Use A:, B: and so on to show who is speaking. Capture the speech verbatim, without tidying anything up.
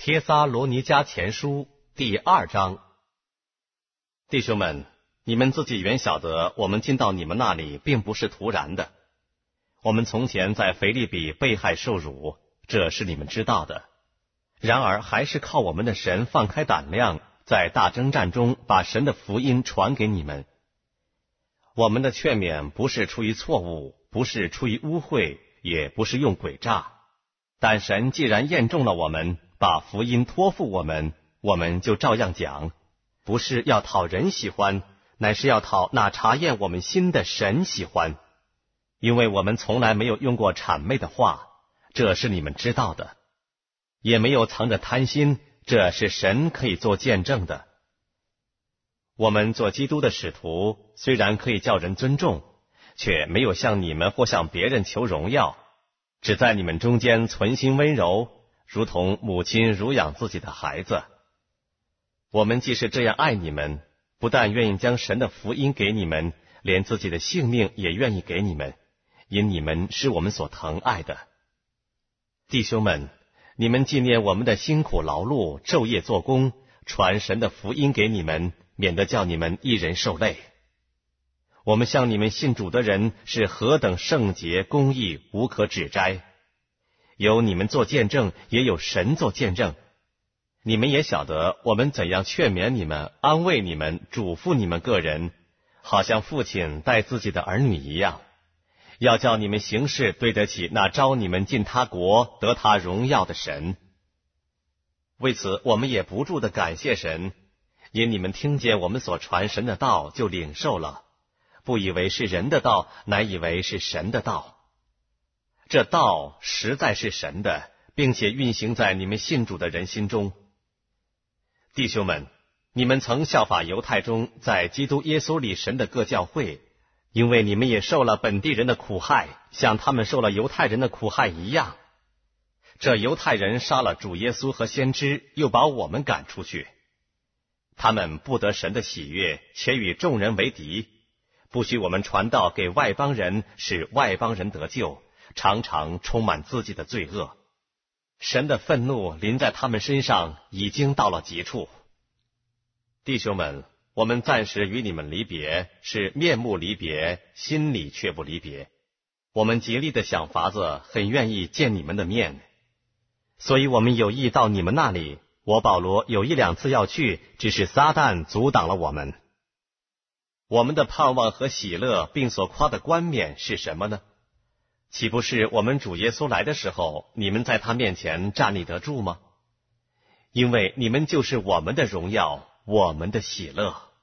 A: 帖撒罗尼迦前书第二章。弟兄们，你们自己原晓得，我们进到你们那里并不是突然的。我们从前在腓立比被害受辱，这是你们知道的。然而还是靠我们的神放开胆量，在大征战中把神的福音传给你们。我们的劝勉不是出于错误，不是出于污秽，也不是用诡诈。但神既然验中了我们，把福音托付我们，我们就照样讲，不是要讨人喜欢，乃是要讨那查验我们心的神喜欢。因为我们从来没有用过谄媚的话，这是你们知道的，也没有藏着贪心，这是神可以做见证的。我们做基督的使徒，虽然可以叫人尊重，却没有向你们或向别人求荣耀，只在你们中间存心温柔，如同母亲乳养自己的孩子。我们既是这样爱你们，不但愿意将神的福音给你们，连自己的性命也愿意给你们，因你们是我们所疼爱的。弟兄们，你们纪念我们的辛苦劳碌，昼夜做工，传神的福音给你们，免得叫你们一人受累。我们向你们信主的人是何等圣洁公义，无可指摘。有你们做见证，也有神做见证。你们也晓得我们怎样劝勉你们，安慰你们，嘱咐你们个人，好像父亲待自己的儿女一样，要叫你们行事对得起那召你们进他国得他荣耀的神。为此我们也不住地感谢神，因你们听见我们所传神的道，就领受了，不以为是人的道，乃以为是神的道。这道实在是神的，并且运行在你们信主的人心中。弟兄们，你们曾效法犹太中在基督耶稣里神的各教会，因为你们也受了本地人的苦害，像他们受了犹太人的苦害一样。这犹太人杀了主耶稣和先知，又把我们赶出去。他们不得神的喜悦，且与众人为敌，不许我们传道给外邦人，使外邦人得救，常常充满自己的罪恶。神的愤怒临在他们身上，已经到了极处。弟兄们，我们暂时与你们离别，是面目离别，心里却不离别。我们极力的想法子，很愿意见你们的面，所以我们有意到你们那里。我保罗有一两次要去，只是撒旦阻挡了我们。我们的盼望和喜乐，并所夸的冠冕是什么呢？岂不是我们主耶稣来的时候，你们在他面前站立得住吗？因为你们就是我们的荣耀，我们的喜乐。